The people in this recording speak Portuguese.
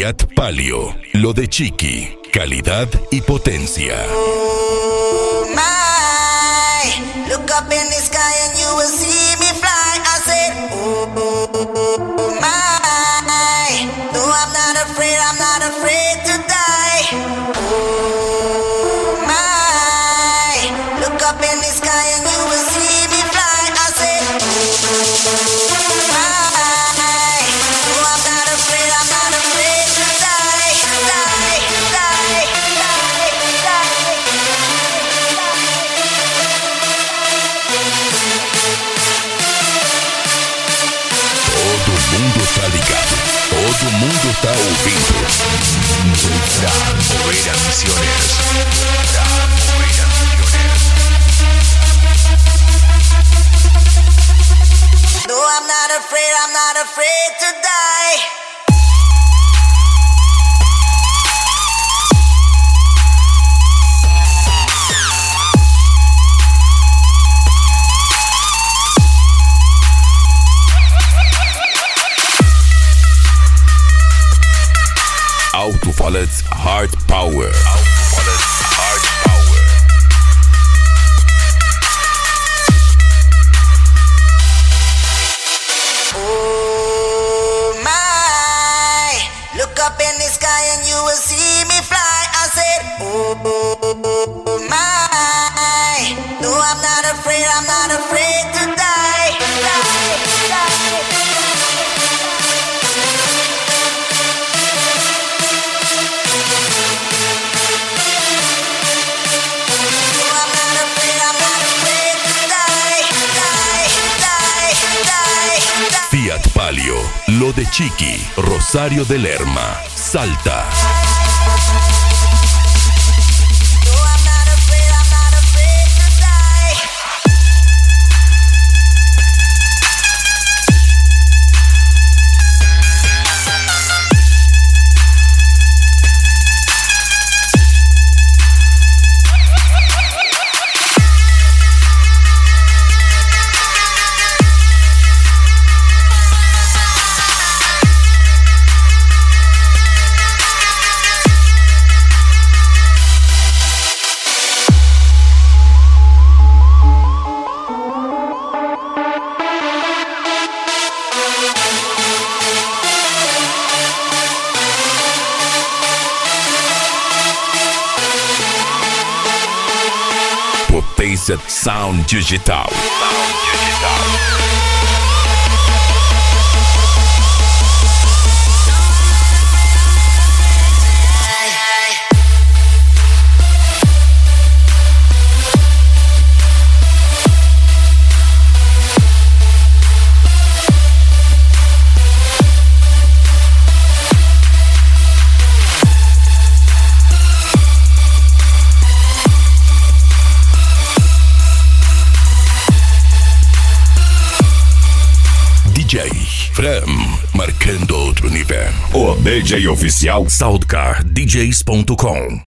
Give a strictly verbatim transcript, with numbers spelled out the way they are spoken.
Fiat Palio, lo de Chiqui, calidad y potencia. Oh my, look up in the sky and you will see me fly. I said, oh, oh, oh, oh my, no, I'm not afraid, I'm not afraid to die. Oh my, look up in the sky and you will see me fly. I said, oh my, no, I'm not afraid, I'm not afraid to die, die, die, die, die. Todo mundo está ligado, todo mundo está ouvindo. Fran Moreira Misiones. Fran Moreira Misiones. No, I'm not afraid, I'm not afraid to die. Alto Valet's Hard Power. Alto Valet's Hard Power. Oh my, look up in the sky and you will see me fly. I said, oh, oh, oh, oh my, no, I'm not afraid, I'm not afraid to die, die, die. No, I'm not afraid, I'm not afraid to die, die, die, die, die. Fiat Palio, lo de Chiqui, Rosario de Lerma, Salta. No, I'm not afraid, I'm not afraid to die. Potência Sound Digital. Sound Digital. D J Fran, marcando outro nível. O D J oficial Soundcar D Js ponto com.